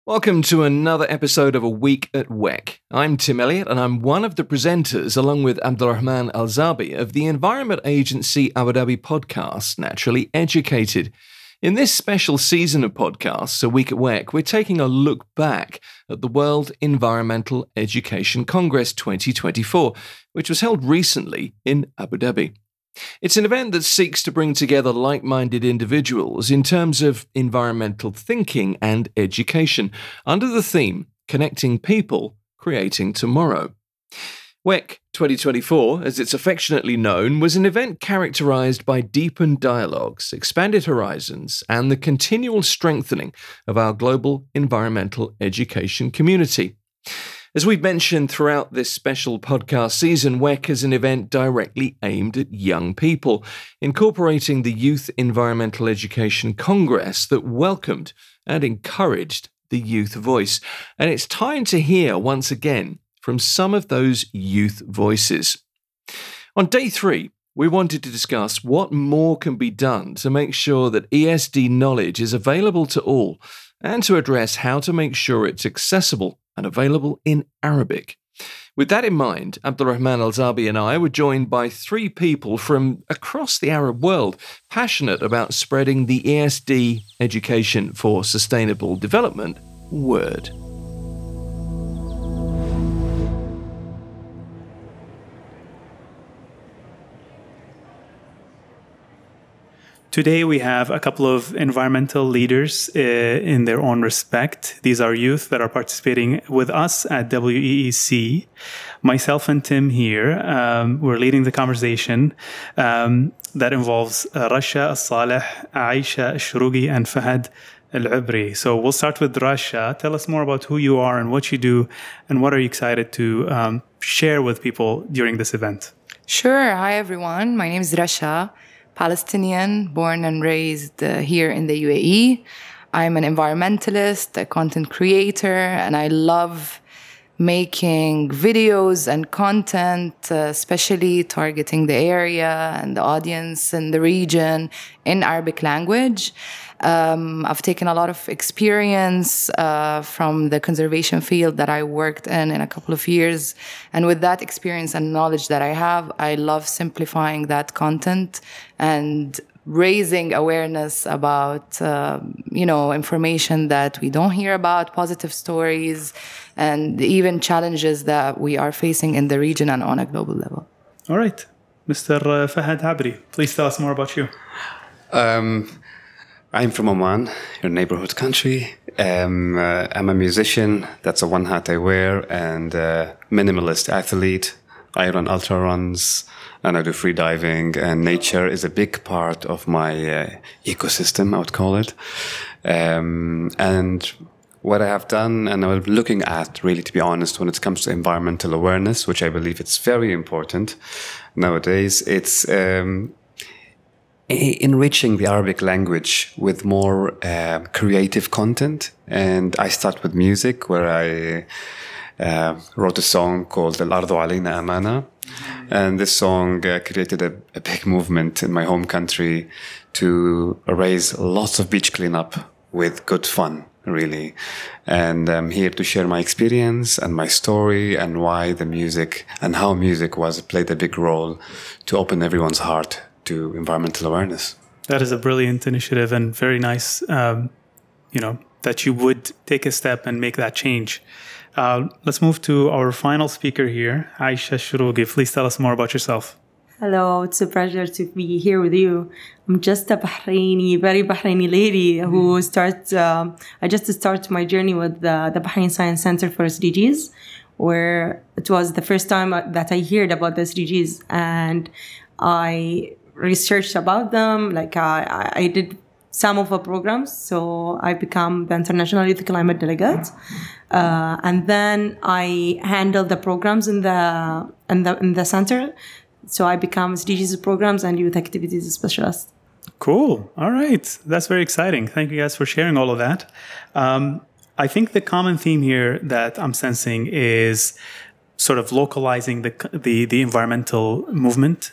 Welcome to another episode of A Week at WEC. I'm Tim Elliott, and I'm one of the presenters, along with Abdulrahman Al-Zabi of the Environment Agency Abu Dhabi podcast, Naturally Educated. In this special season of podcasts, A Week at WEC, we're taking a look back at the World Environmental Education Congress 2024, which was held recently in Abu Dhabi. It's an event that seeks to bring together like-minded individuals in terms of environmental thinking and education, under the theme, Connecting People, Creating Tomorrow. WEC 2024, as it's affectionately known, was an event characterized by deepened dialogues, expanded horizons, and the continual strengthening of our global environmental education community. As we've mentioned throughout this special podcast season, WEC is an event directly aimed at young people, incorporating the Youth Environmental Education Congress that welcomed and encouraged the youth voice. And it's time to hear once again from some of those youth voices. On day 3, we wanted to discuss what more can be done to make sure that ESD knowledge is available to all, and to address how to make sure it's accessible and available in Arabic. With that in mind, Abdulrahman Al-Zabi and I were joined by 3 people from across the Arab world passionate about spreading the ESD Education for Sustainable Development word. Today we have a couple of environmental leaders in their own respect. These are youth that are participating with us at WEEC. Myself and Tim here, we're leading the conversation that involves Rasha Al-Saleh, Aisha Al-Shrougi, and Fahad Al-Ubri. So we'll start with Rasha. Tell us more about who you are and what you do, and what are you excited to share with people during this event? Sure. Hi, everyone. My name is Rasha. Palestinian, born and raised here in the UAE. I'm an environmentalist, a content creator, and I love making videos and content, especially targeting the area and the audience in the region in Arabic language. I've taken a lot of experience from the conservation field that I worked in a couple of years. And with that experience and knowledge that I have, I love simplifying that content and raising awareness about, information that we don't hear about, positive stories, and even challenges that we are facing in the region and on a global level. All right. Mr. Fahad Abri, please tell us more about you. I'm from Oman, your neighborhood country. I'm a musician. That's the one hat I wear. And minimalist athlete. I run ultra runs and I do free diving. And nature is a big part of my ecosystem, I would call it. And what I have done and I'm looking at, really, to be honest, when it comes to environmental awareness, which I believe it's very important nowadays, it's enriching the Arabic language with more creative content. And I start with music, where I wrote a song called Al Ardu Alayna Amana. And this song created a big movement in my home country to raise lots of beach cleanup with good fun, really. And I'm here to share my experience and my story and why the music and how music played a big role to open everyone's heart to environmental awareness. That is a brilliant initiative and very nice, that you would take a step and make that change. Let's move to our final speaker here, Aisha Al-Shrougi. Please tell us more about yourself. Hello, it's a pleasure to be here with you. I'm just a very Bahraini lady who I just started my journey with the Bahrain Science Center for SDGs, where it was the first time that I heard about the SDGs, and I researched about them. Like I did some of the programs, so I became the International Youth Climate Delegate, and then I handled the programs in the center. So I become SDGs programs and youth activities specialist. Cool. All right. That's very exciting. Thank you guys for sharing all of that. I think the common theme here that I'm sensing is sort of localizing the environmental movement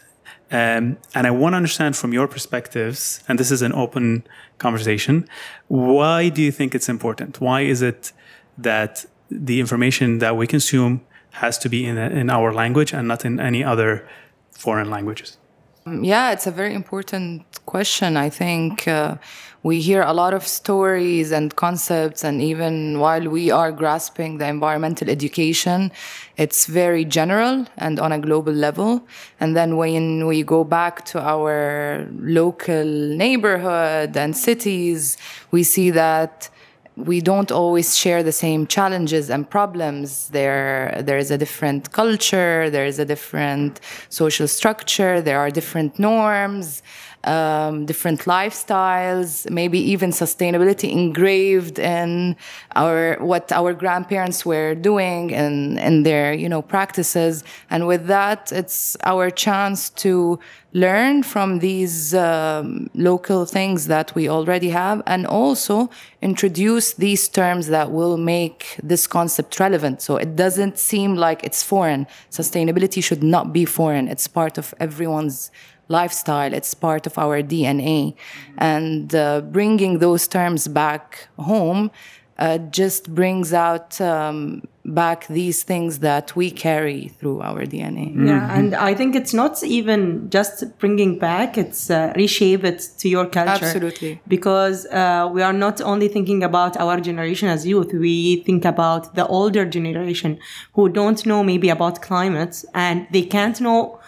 And I want to understand from your perspectives, and this is an open conversation, why do you think it's important? Why is it that the information that we consume has to be in our language and not in any other foreign languages? Yeah, it's a very important question. I think we hear a lot of stories and concepts, and even while we are grasping the environmental education, it's very general and on a global level. And then when we go back to our local neighborhood and cities, we see that we don't always share the same challenges and problems. There is a different culture, there is a different social structure, there are different norms, different lifestyles, maybe even sustainability engraved in what our grandparents were doing in their practices. And with that, it's our chance to learn from these local things that we already have, and also introduce these terms that will make this concept relevant. So it doesn't seem like it's foreign. Sustainability should not be foreign. It's part of everyone's lifestyle. It's part of our DNA. And bringing those terms back home just brings out back these things that we carry through our DNA. Yeah, and I think it's not even just bringing back, it's reshape it to your culture. Absolutely. Because we are not only thinking about our generation as youth, we think about the older generation who don't know maybe about climate, and they can't know,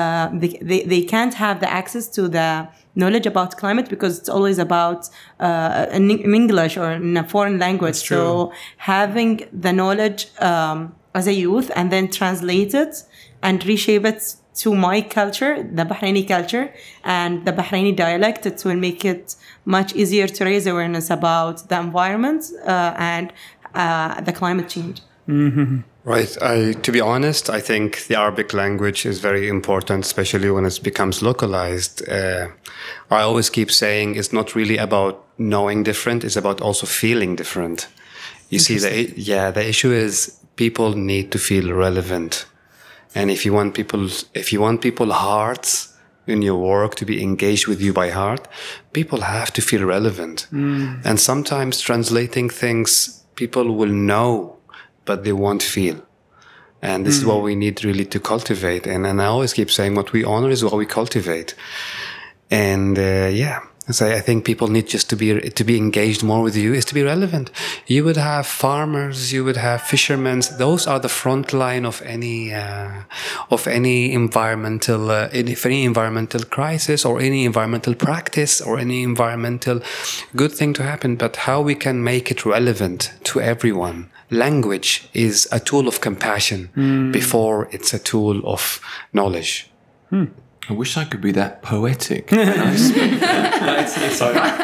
they can't have the access to the knowledge about climate because it's always about in English or in a foreign language. So having the knowledge as a youth and then translate it and reshape it to my culture, the Bahraini culture and the Bahraini dialect, it will make it much easier to raise awareness about the environment and the climate change. Mm-hmm. Right. To be honest, I think the Arabic language is very important, especially when it becomes localized. I always keep saying it's not really about knowing different; it's about also feeling different. You see, the issue is people need to feel relevant, and if you want people's hearts in your work to be engaged with you by heart, people have to feel relevant. And sometimes translating things, people will know, but they won't feel. And this is what we need really to cultivate. And I always keep saying what we honor is what we cultivate. And so I think people need just to be engaged more with you, is to be relevant. You would have farmers, you would have fishermen. Those are the front line of any environmental crisis or any environmental practice or any environmental good thing to happen. But how we can make it relevant to everyone. Language is a tool of compassion before it's a tool of knowledge. I wish I could be that poetic when I speak. That's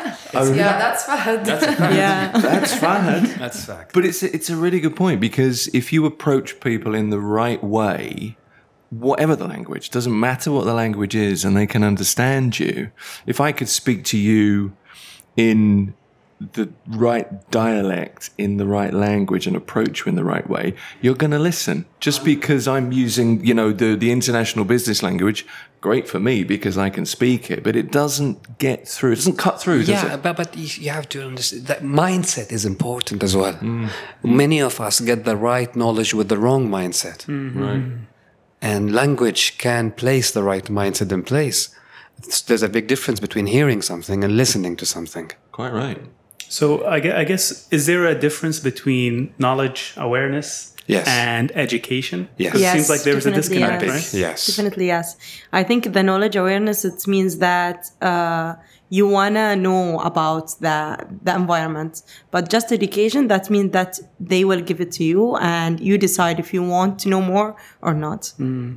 Fahad. That's Fahad. That's fact. But it's a really good point, because if you approach people in the right way, whatever the language, doesn't matter what the language is, and they can understand you. If I could speak to you in the right dialect, in the right language, and approach you in the right way, you're going to listen. Just because I'm using, the international business language, great for me because I can speak it, but it doesn't get through. It doesn't cut through, does it? But you have to understand that mindset is important as well. Many of us get the right knowledge with the wrong mindset. Right. And language can place the right mindset in place. There's a big difference between hearing something and listening to something. Quite right. So I guess, is there a difference between knowledge, awareness, and education? Yes. It seems like there's a disconnect, yes. right? Yes. Definitely, yes. I think the knowledge awareness, it means that you want to know about the environment. But just education, that means that they will give it to you and you decide if you want to know more or not.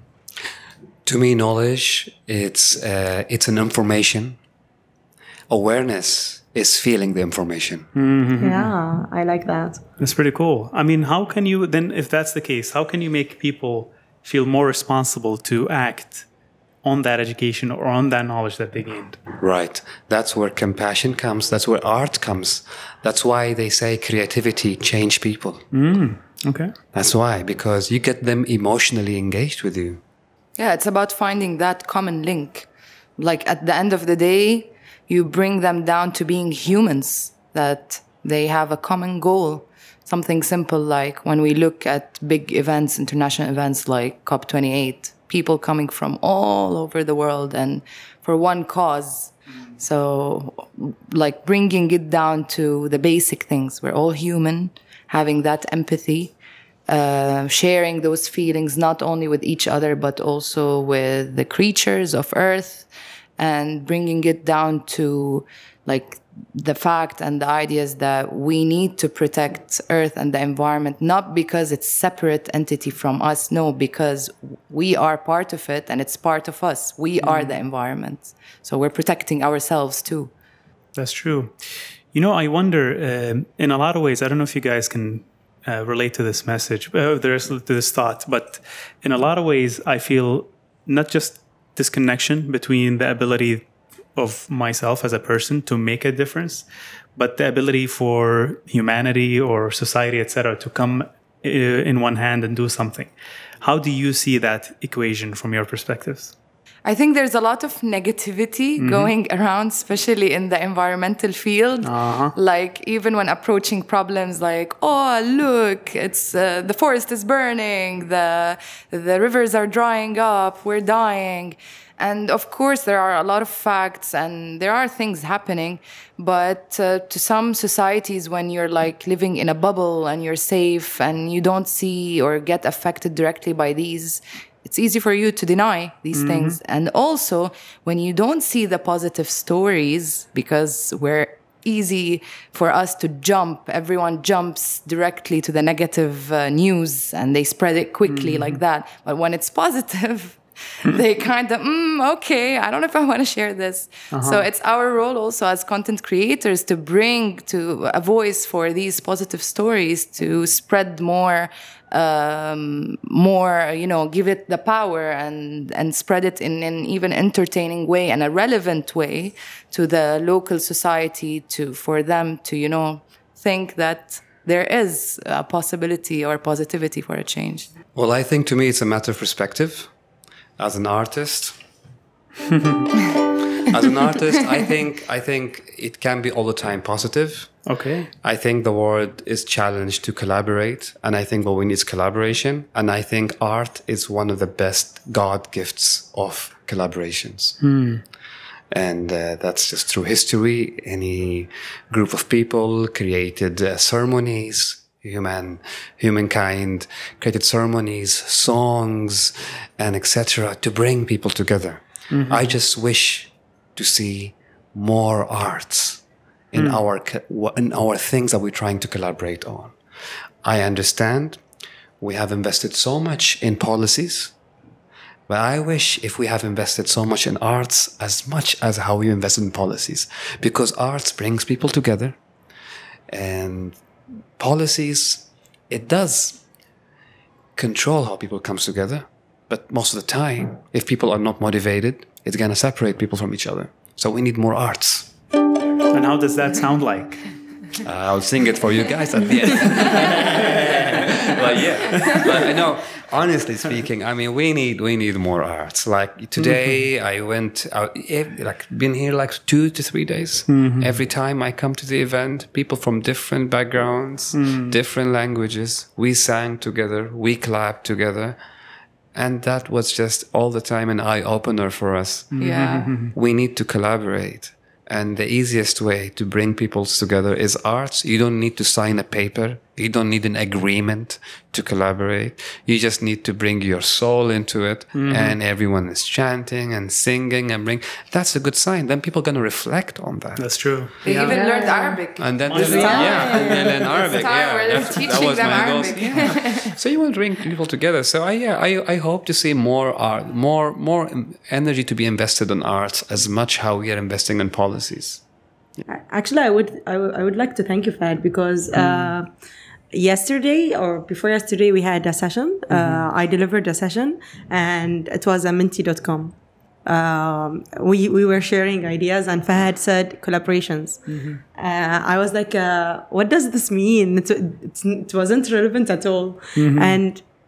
To me, knowledge, it's an information. Awareness is feeling the information. Yeah, I like that. That's pretty cool. I mean, how can you then, if that's the case, how can you make people feel more responsible to act on that education or on that knowledge that they gained? Right. That's where compassion comes. That's where art comes. That's why they say creativity change people. Okay. That's why, because you get them emotionally engaged with you. Yeah, it's about finding that common link. Like at the end of the day, you bring them down to being humans, that they have a common goal. Something simple like when we look at big events, international events like COP28, people coming from all over the world and for one cause. So like bringing it down to the basic things. We're all human, having that empathy, sharing those feelings not only with each other, but also with the creatures of Earth, and bringing it down to like the fact and the ideas that we need to protect Earth and the environment, not because it's separate entity from us, no, because we are part of it and it's part of us. We are the environment. So we're protecting ourselves too. That's true. You know, I wonder, in a lot of ways, I don't know if you guys can relate to this message, to this thought, but in a lot of ways, I feel not just this connection between the ability of myself as a person to make a difference, but the ability for humanity or society, etc., to come in one hand and do something. How do you see that equation from your perspectives? I think there's a lot of negativity going around, especially in the environmental field. Like even when approaching problems like, oh, look, it's the forest is burning, the rivers are drying up, we're dying. And of course, there are a lot of facts and there are things happening. But to some societies, when you're like living in a bubble and you're safe and you don't see or get affected directly by these, it's easy for you to deny these things. And also, when you don't see the positive stories, because we're easy for us to jump, everyone jumps directly to the negative news and they spread it quickly like that. But when it's positive, they kind of, okay, I don't know if I want to share this. So it's our role also as content creators to bring to a voice for these positive stories, to spread more, give it the power and spread it in an even entertaining way and a relevant way to the local society, for them to, think that there is a possibility or positivity for a change. Well, I think to me it's a matter of perspective. As an artist, I think it can be all the time positive. Okay. I think the world is challenged to collaborate, and I think what we need is collaboration. And I think art is one of the best God gifts of collaborations. And that's just through history. Any group of people created ceremonies. Humankind created ceremonies, songs, and etc. to bring people together. I just wish to see more arts in our things that we're trying to collaborate on. I understand we have invested so much in policies, but I wish if we have invested so much in arts as much as how we invested in policies, because arts brings people together, and policies, it does control how people comes together, but most of the time, if people are not motivated, it's going to separate people from each other. So we need more arts. And how does that sound like? I'll sing it for you guys at the end. But no, honestly speaking, I mean, we need more arts. Like today, I went out, been here like 2 to 3 days. Every time I come to the event, people from different backgrounds, different languages, we sang together, we clapped together. And that was just all the time an eye-opener for us. Yeah. We need to collaborate. And the easiest way to bring people together is arts. You don't need to sign a paper. You don't need an agreement to collaborate. You just need to bring your soul into it. And everyone is chanting and singing and that's a good sign. Then people are going to reflect on that. That's true. They even learned Arabic. And then they learn Arabic. We're teaching them Arabic. So you will bring people together. So I hope to see more art, more energy to be invested in arts as much how we are investing in policies. Actually, I would like to thank you, Fahad, because yesterday or before yesterday we had a session. I delivered a session, and it was a Minty.com. We were sharing ideas, and Fahad said collaborations. I was like, what does this mean? It wasn't relevant at all. And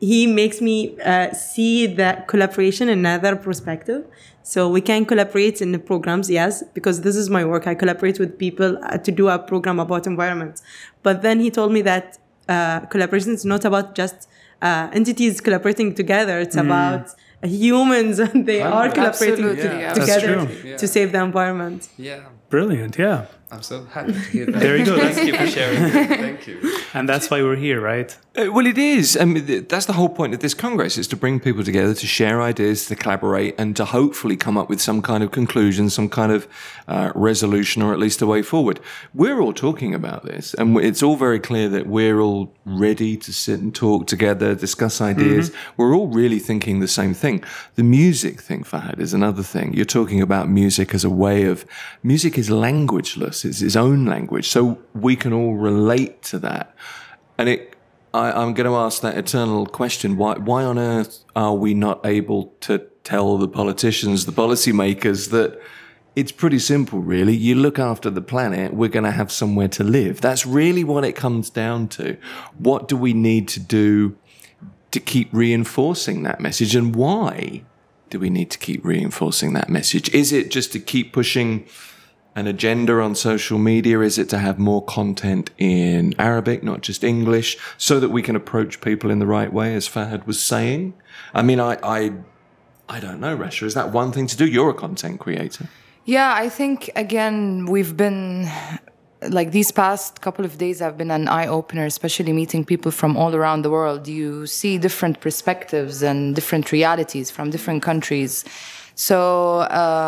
he makes me see the collaboration in another perspective. So we can collaborate in the programs, yes, because this is my work. I collaborate with people to do a program about environment. But then he told me that collaboration is not about just entities collaborating together. It's about humans, and they are collaborating together to save the environment. Yeah. Brilliant, yeah. I'm so happy to hear that. There you go. Thank you for sharing. Thank you. And that's why we're here, right? Well, it is. I mean, that's the whole point of this Congress, is to bring people together, to share ideas, to collaborate, and to hopefully come up with some kind of conclusion, some kind of resolution, or at least a way forward. We're all talking about this, and it's all very clear that we're all ready to sit and talk together, discuss ideas. We're all really thinking the same thing. The music thing, Fahad, is another thing. You're talking about music as a way of... Music is languageless. It's its own language. So we can all relate to that. And I'm going to ask that eternal question. Why on earth are we not able to tell the politicians, the policymakers, that it's pretty simple, really? You look after the planet, we're going to have somewhere to live. That's really what it comes down to. What do we need to do to keep reinforcing that message? And why do we need to keep reinforcing that message? Is it just to keep pushing an agenda on social media? Is it to have more content in Arabic, not just English, so that we can approach people in the right way, as Fahad was saying? I mean, I don't know, Rasha. Is that one thing to do? You're a content creator. Yeah, I think, again, we've been... Like these past couple of days have been an eye-opener, especially meeting people from all around the world. You see different perspectives and different realities from different countries. So...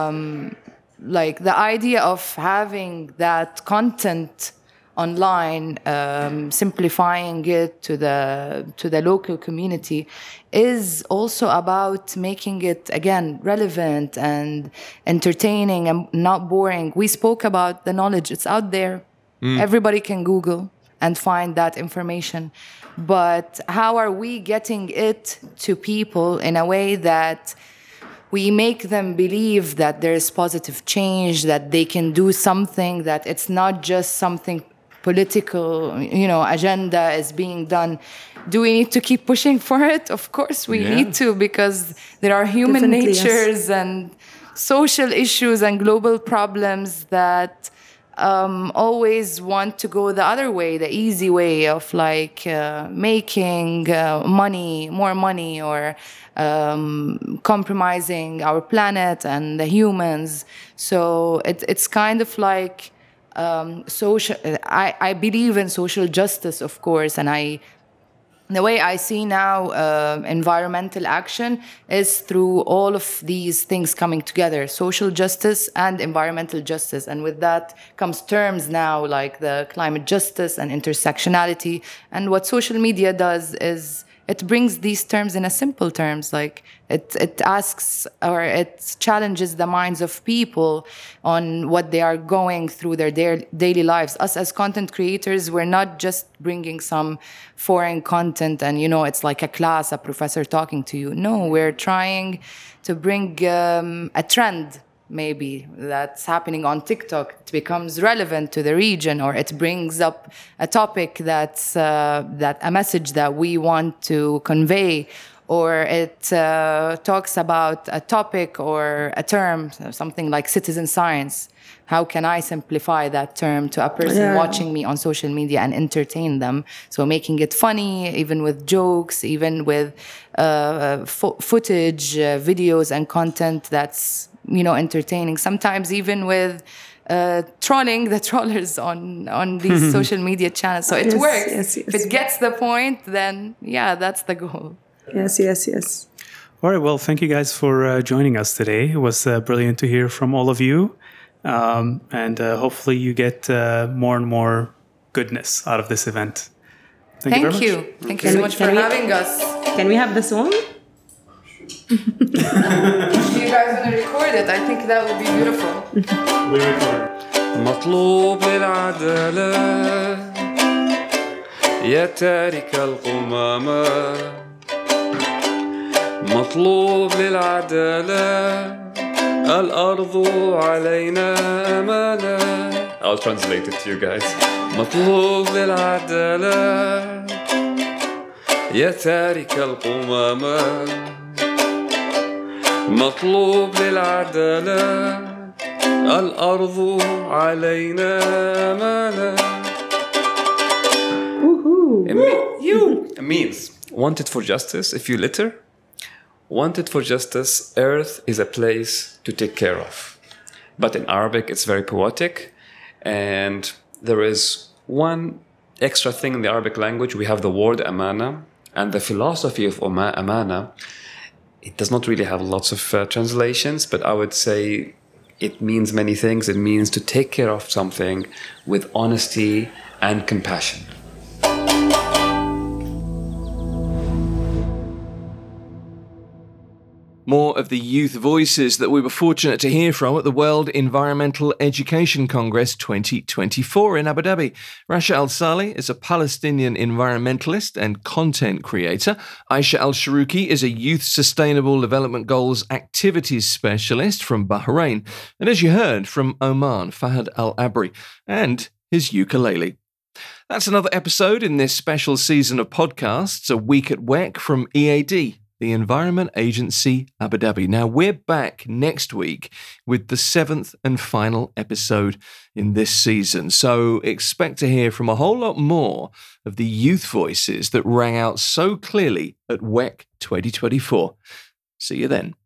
like the idea of having that content online, simplifying it to the local community, is also about making it, again, relevant and entertaining and not boring. We spoke about the knowledge. It's out there. Everybody can Google and find that information. But how are we getting it to people in a way that we make them believe that there is positive change, that they can do something, that it's not just something political, agenda is being done? Do we need to keep pushing for it? Of course we need to, because there are human natures and social issues and global problems that always want to go the other way, the easy way of making more money, or compromising our planet and the humans. So it's kind of like social. I believe in social justice, of course, and the way I see now environmental action is through all of these things coming together: social justice and environmental justice. And with that comes terms now like the climate justice and intersectionality. And what social media does is it brings these terms in a simple terms, like it asks, or it challenges the minds of people on what they are going through their daily lives. Us as content creators, we're not just bringing some foreign content and, it's like a class, a professor talking to you. No, we're trying to bring a trend, maybe, that's happening on TikTok. It becomes relevant to the region, or it brings up a topic that's that a message that we want to convey, or it talks about a topic or a term, something like citizen science. How can I simplify that term to a person watching me on social media and entertain them? So making it funny, even with jokes, even with footage, videos and content that's entertaining. Sometimes even with trolling the trollers on these social media channels. So it works. Yes. If it gets the point, then that's the goal. Yes. All right. Well, thank you guys for joining us today. It was brilliant to hear from all of you. And hopefully you get more and more goodness out of this event. Thank you very much. Thank you so much for having us. Can we have the song? If you guys want to record it, I think that would be beautiful. We record. مطلوب للعدالة يا تارك القمامة، مطلوب للعدالة الأرض علينا أمانة. I'll translate it to you guys. مطلوب للعدالة يا تارك القمامة مطلوب للعدالة الأرض علينا مالا. It means wanted for justice. If you litter, wanted for justice, earth is a place to take care of. But in Arabic, it's very poetic. And there is one extra thing in the Arabic language. We have the word amana. And the philosophy of amana, it does not really have lots of translations, but I would say it means many things. It means to take care of something with honesty and compassion. More of the youth voices that we were fortunate to hear from at the World Environmental Education Congress 2024 in Abu Dhabi. Rasha Al-Saleh is a Palestinian environmentalist and content creator. Aisha Al-Sharouki is a Youth Sustainable Development Goals Activities Specialist from Bahrain. And as you heard from Oman, Fahad Al-Abri and his ukulele. That's another episode in this special season of podcasts, A Week at WEC from EAD, the Environment Agency Abu Dhabi. Now, we're back next week with the 7th and final episode in this season, so expect to hear from a whole lot more of the youth voices that rang out so clearly at WEC 2024. See you then.